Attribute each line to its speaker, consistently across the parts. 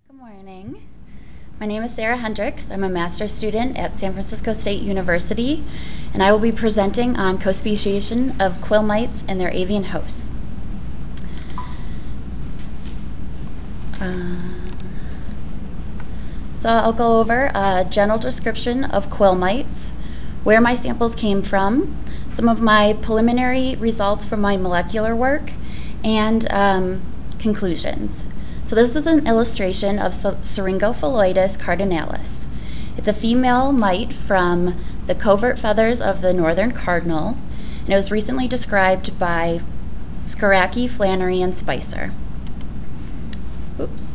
Speaker 1: Good morning. My name is Sarah Hendricks. I'm a master's student at San Francisco State University, and I will be presenting on co-speciation of quill mites and their avian hosts. So I'll go over a general description of quill mites, where my samples came from, some of my preliminary results from my molecular work, and conclusions. So this is an illustration of Syringophyloides cardinalis. It's a female mite from the covert feathers of the northern cardinal, and it was recently described by Skoracki, Flannery, and Spicer. Oops.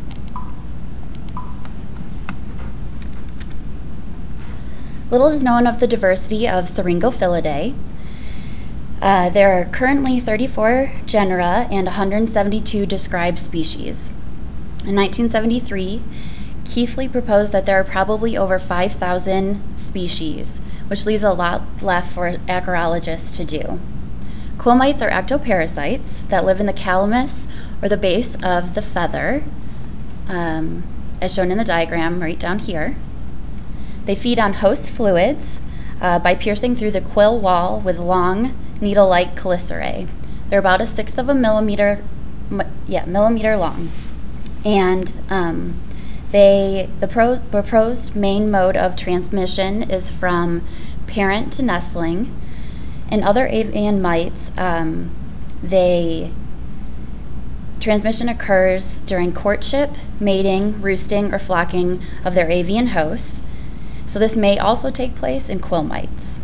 Speaker 1: Little is known of the diversity of Syringophilidae. There are currently 34 genera and 172 described species. In 1973, Keithley proposed that there are probably over 5,000 species, which leaves a lot left for acarologists to do. Quill mites are ectoparasites that live in the calamus or the base of the feather, as shown in the diagram right down here. They feed on host fluids by piercing through the quill wall with long, needle-like chelicerae. They're about 1/6 of a millimeter long. And the proposed main mode of transmission is from parent to nestling. In other avian mites, transmission occurs during courtship, mating, roosting, or flocking of their avian hosts. So this may also take place in quill mites.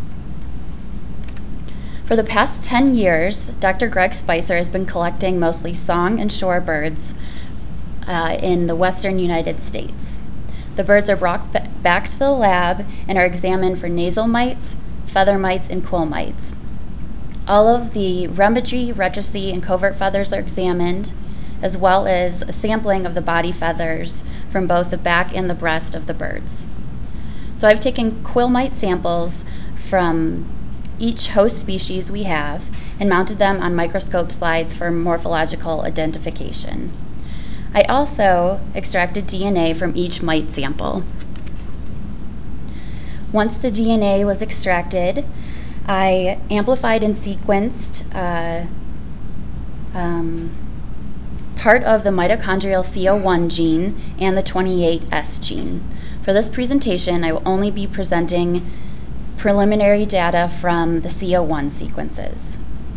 Speaker 1: For the past 10 years, Dr. Greg Spicer has been collecting mostly song and shorebirds in the western United States. The birds are brought back to the lab and are examined for nasal mites, feather mites, and quill mites. All of the rhembigy, regicy, and covert feathers are examined, as well as a sampling of the body feathers from both the back and the breast of the birds. So I've taken quill mite samples from each host species we have and mounted them on microscope slides for morphological identification. I also extracted DNA from each mite sample. Once the DNA was extracted, I amplified and sequenced part of the mitochondrial CO1 gene and the 28S gene. For this presentation, I will only be presenting preliminary data from the CO1 sequences.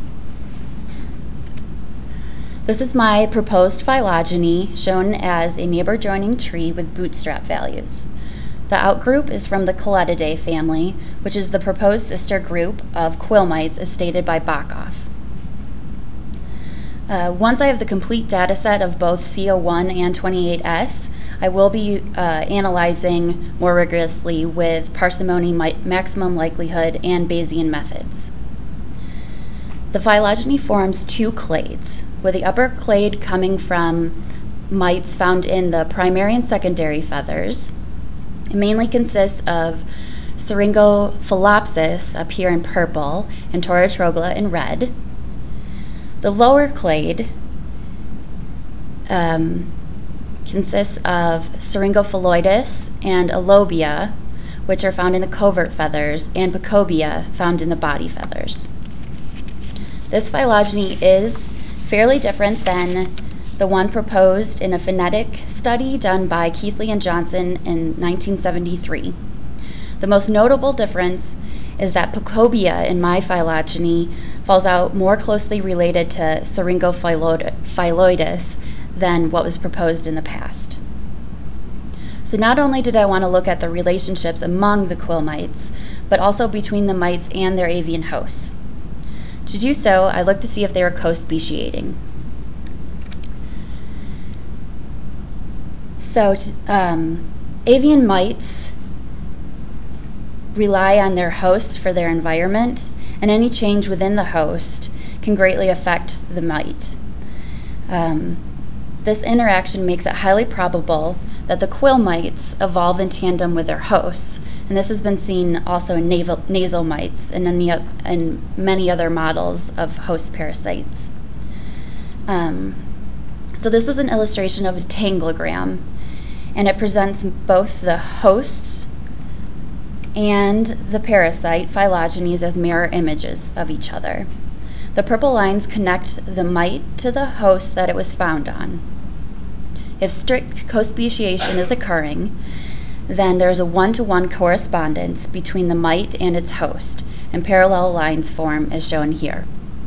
Speaker 1: This is my proposed phylogeny, shown as a neighbor joining tree with bootstrap values. The outgroup is from the Coletidae family, which is the proposed sister group of quill mites as stated by Bachoff. Once I have the complete data set of both CO1 and 28S, I will be analyzing more rigorously with parsimony, maximum likelihood, and Bayesian methods. The phylogeny forms two clades, with the upper clade coming from mites found in the primary and secondary feathers. It mainly consists of Syringophilopsis up here in purple and Torotrogla in red. The lower clade consists of Syringophyloides and Alobia, which are found in the covert feathers, and Pacobia, found in the body feathers. This phylogeny is fairly different than the one proposed in a phonetic study done by Keithley and Johnson in 1973. The most notable difference is that Pacobia in my phylogeny falls out more closely related to Syringophyloides than what was proposed in the past. So not only did I want to look at the relationships among the quill mites, but also between the mites and their avian hosts. To do so, I looked to see if they were co-speciating. So avian mites rely on their host for their environment, and any change within the host can greatly affect the mite. This interaction makes it highly probable that the quill mites evolve in tandem with their hosts, and this has been seen also in nasal mites and in many other models of host parasites. So this is an illustration of a tanglegram, and it presents both the host and the parasite phylogenies as mirror images of each other. The purple lines connect the mite to the host that it was found on. If strict co-speciation is occurring, then there's a one-to-one correspondence between the mite and its host, and parallel lines form as shown here.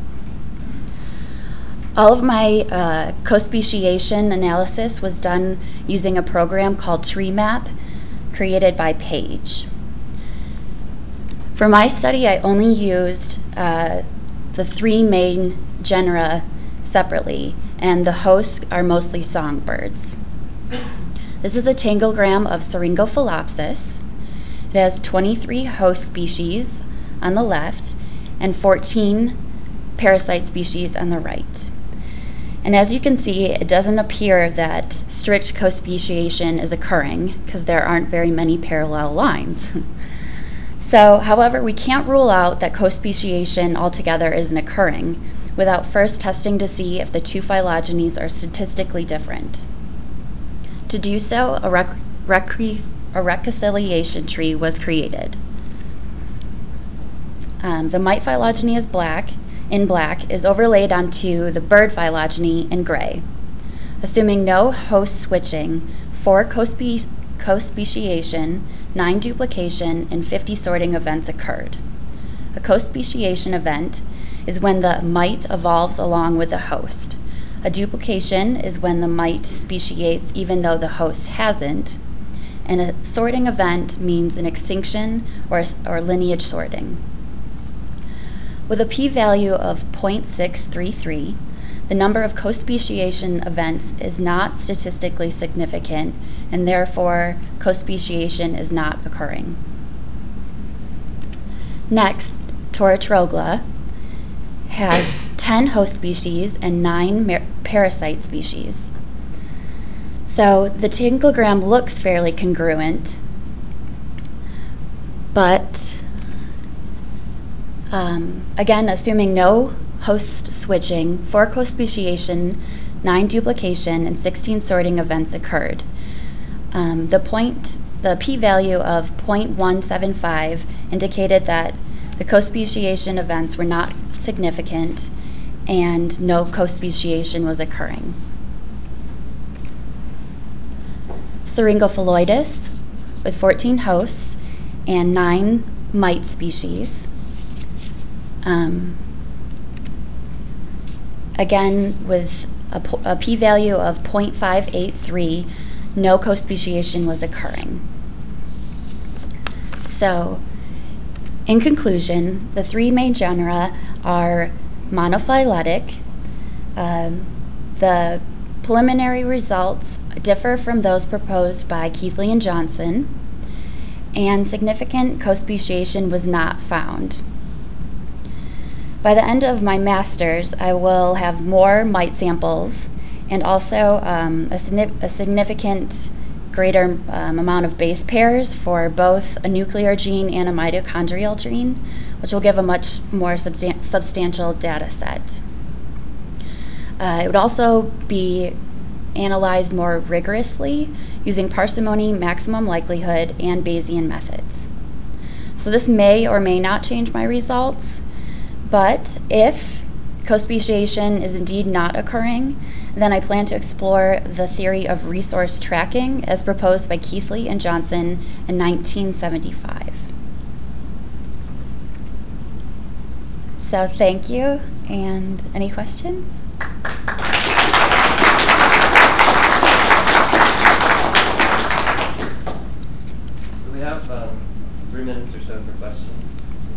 Speaker 1: All of my co-speciation analysis was done using a program called TreeMap, created by Paige. For my study, I only used the three main genera separately, and the hosts are mostly songbirds. This is a tanglegram of Syringophalopsis. It has 23 host species on the left and 14 parasite species on the right. And as you can see, it doesn't appear that strict co-speciation is occurring because there aren't very many parallel lines. So, however, we can't rule out that co-speciation altogether isn't occurring without first testing to see if the two phylogenies are statistically different. To do so, a reconciliation tree was created. The mite phylogeny is in black is overlaid onto the bird phylogeny in gray. Assuming no host switching, 4 co-speciation, 9 duplication, and 50 sorting events occurred. A co-speciation event is when the mite evolves along with the host. A duplication is when the mite speciates even though the host hasn't. And a sorting event means an extinction or lineage sorting. With a p-value of 0.633, the number of co-speciation events is not statistically significant, and therefore co-speciation is not occurring. Next, Torotrogla has 10 host species and 9 parasite species. So the tanglegram looks fairly congruent, but again, assuming no host switching, 4 co-speciation, 9 duplication, and 16 sorting events occurred. The p-value of 0.175 indicated that the co-speciation events were not significant and no co-speciation was occurring. Syringophalloides with 14 hosts and 9 mite species. Again, with a p-value of 0.583, no co-speciation was occurring. So, in conclusion, the 3 main genera are monophyletic. The preliminary results differ from those proposed by Keithley and Johnson, and significant co-speciation was not found. By the end of my master's, I will have more mite samples and also a significant greater amount of base pairs for both a nuclear gene and a mitochondrial gene, which will give a much more substantial data set. It would also be analyzed more rigorously using parsimony, maximum likelihood, and Bayesian methods. So this may or may not change my results, but if co-speciation is indeed not occurring, then I plan to explore the theory of resource tracking as proposed by Keithley and Johnson in 1975. So thank you, and any questions?
Speaker 2: We have 3 minutes or so for questions.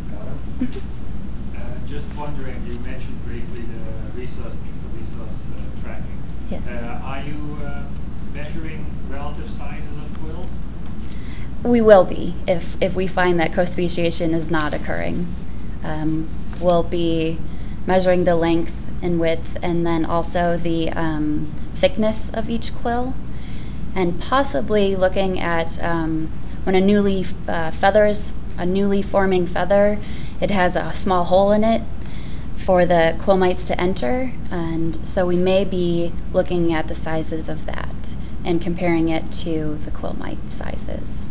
Speaker 3: Just wondering, you mentioned briefly the resource tracking.
Speaker 1: Yes.
Speaker 3: Are you measuring relative sizes of quills?
Speaker 1: We will be if we find that co-speciation is not occurring. We'll be measuring the length and width, and then also the thickness of each quill, and possibly looking at when a newly forming feather, it has a small hole in it. for the quill mites to enter, and so we may be looking at the sizes of that and comparing it to the quill mite sizes.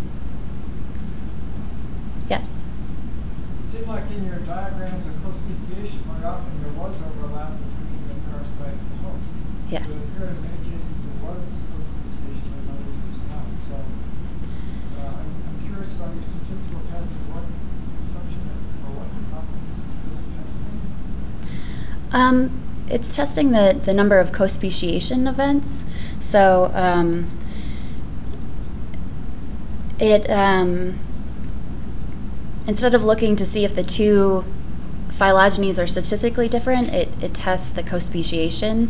Speaker 1: Yes?
Speaker 4: It seemed like in your diagrams of co-speciation, very often there was overlap between the parasite and the host.
Speaker 1: Yes.
Speaker 4: But it appeared in many cases there was co-speciation and others was not. So I'm curious about your statistical testing. What assumption or what hypothesis is it testing?
Speaker 1: It's testing the number of co-speciation events. So instead of looking to see if the two phylogenies are statistically different, it tests the co-speciation.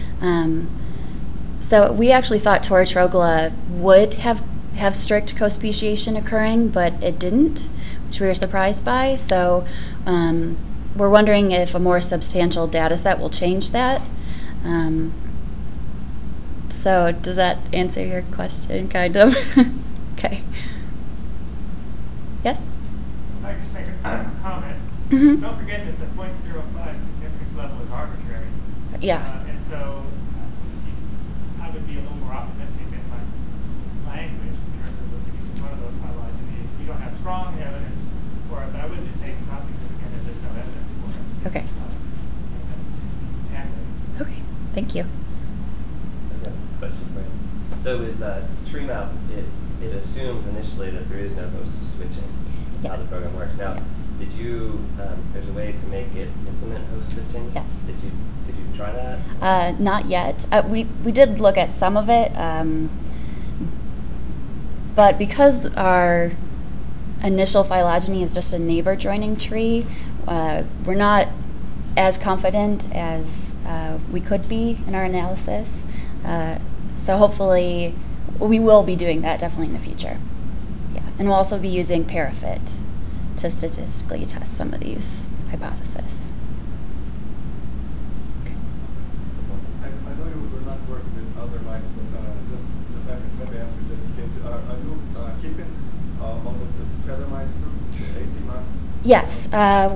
Speaker 1: So we actually thought Torotrogla would have strict co-speciation occurring, but it didn't, which we were surprised by. So we're wondering if a more substantial data set will change that. So does that answer your question, kind of? Okay. Yes?
Speaker 5: If I could just make a comment.
Speaker 1: Mm-hmm.
Speaker 5: Don't forget that the 0.05 significance level is arbitrary.
Speaker 1: Yeah.
Speaker 5: And so I would be a little more optimistic in my language in terms of using one of those phylogenies. You don't have strong evidence for it, but I wouldn't just say it's not significant if there's no evidence for it.
Speaker 1: Okay.
Speaker 5: That's accurate.
Speaker 1: Okay. Thank you.
Speaker 2: Okay, question for you. So with tree map, it assumes initially that there is no host switching. That's how the program works. Now, did you? There's a way to make it implement host switching.
Speaker 1: Yes.
Speaker 2: Did you try that?
Speaker 1: Not yet. We did look at some of it, but because our initial phylogeny is just a neighbor joining tree, we're not as confident as we could be in our analysis. So hopefully we will be doing that definitely in the future. Yeah, and we'll also be using Parafit to statistically test some of these hypotheses.
Speaker 6: I know you will not work with other mites, but just let me ask you this: are you keeping all of the feather mites too, the AC mites?
Speaker 1: Yes,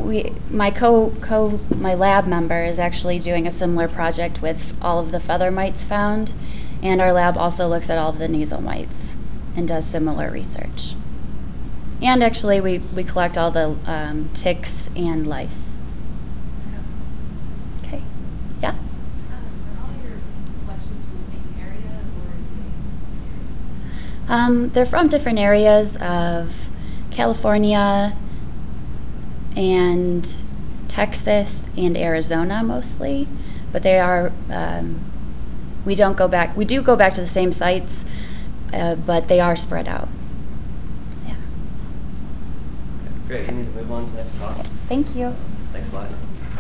Speaker 1: my lab member is actually doing a similar project with all of the feather mites found, and our lab also looks at all of the nasal mites and does similar research. And actually, we collect all the ticks and lice. Okay, yeah.
Speaker 7: Are all your collections from the same area, or is it?
Speaker 1: They're from different areas of California and Texas and Arizona mostly, but they are, we do go back to the same sites, but they are spread out. Yeah.
Speaker 2: Okay, great. We need to move on to the next talk.
Speaker 1: Thank you.
Speaker 2: Thanks a lot.